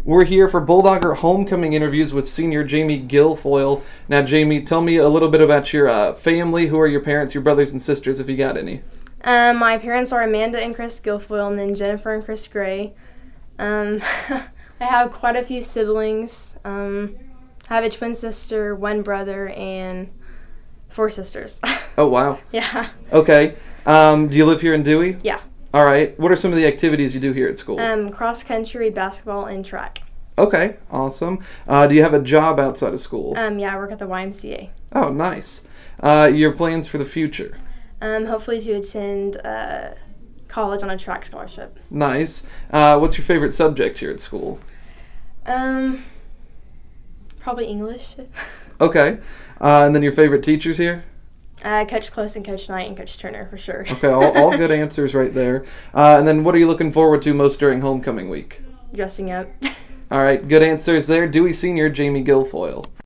We're here for Bulldogger Homecoming interviews with senior Jamie Guilfoyle. Now, Jamie, tell me a little bit about your family. Who are your parents, your brothers and sisters, if you got any? My parents are Amanda and Chris Guilfoyle, and then Jennifer and Chris Gray. I have quite a few siblings. I have a twin sister, one brother, and 4 sisters. Oh, wow. Yeah. Okay. Do you live here in Dewey? Yeah. All right. What are some of the activities you do here at school? Cross country, basketball, and track. Okay. Awesome. Do you have a job outside of school? Yeah, I work at the YMCA. Oh, nice. Your plans for the future? Hopefully to attend college on a track scholarship. Nice. What's your favorite subject here at school? Probably English. Okay. And then your favorite teachers here? Coach Close and Coach Knight and Coach Turner, for sure. Okay, all good answers right there. And then what are you looking forward to most during homecoming week? Dressing up. All right, good answers there. Dewey Senior Jamie Guilfoyle.